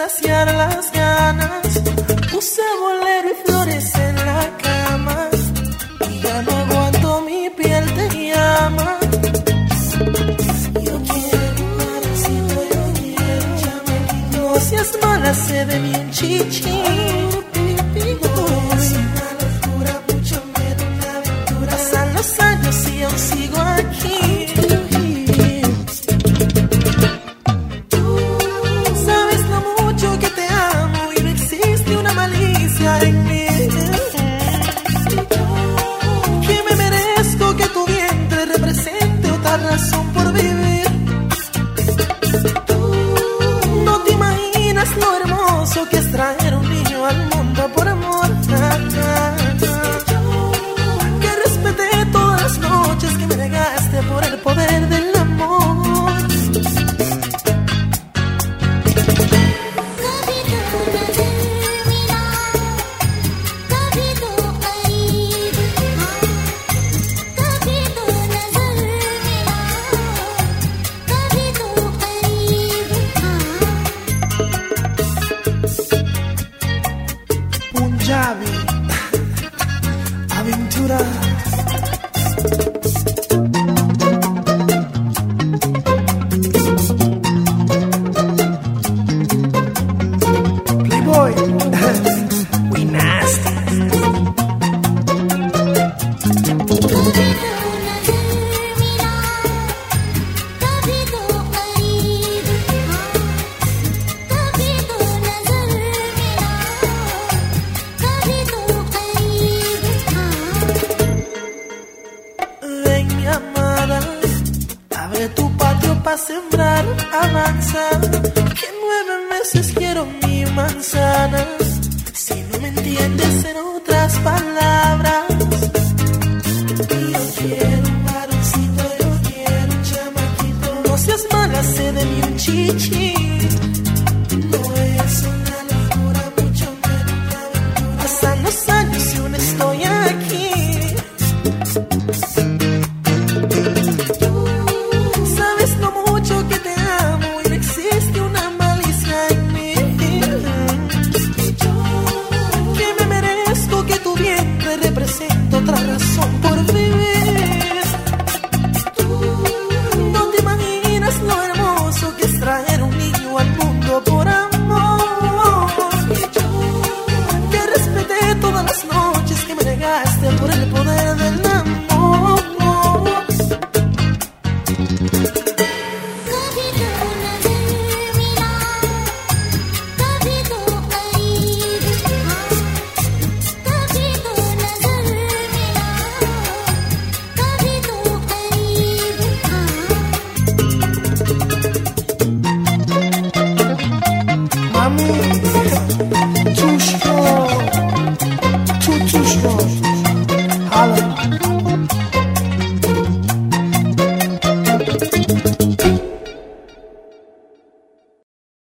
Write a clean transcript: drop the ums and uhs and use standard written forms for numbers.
saciar las ganas. Puse bolero y flores en la cama y ya no aguanto, mi piel te llama. Yo quiero un paracito, yo quiero un chamaquito. No seas mala, se ve bien chichi. Es una locura, mucho miedo, una aventura. Pasan los años y aún sigo aquí. En mí, que me merezco que tu vientre represente otra razón por vivir. No te imaginas lo hermoso que es traer un niño al mundo por amor. Que respeté todas las noches que me negaste por el poder del amor. Aventura. Playboy. We nasty. Abre tu patio pa' sembrar, avanza. Que 9 meses quiero mi manzana. Si no me entiendes en otras palabras.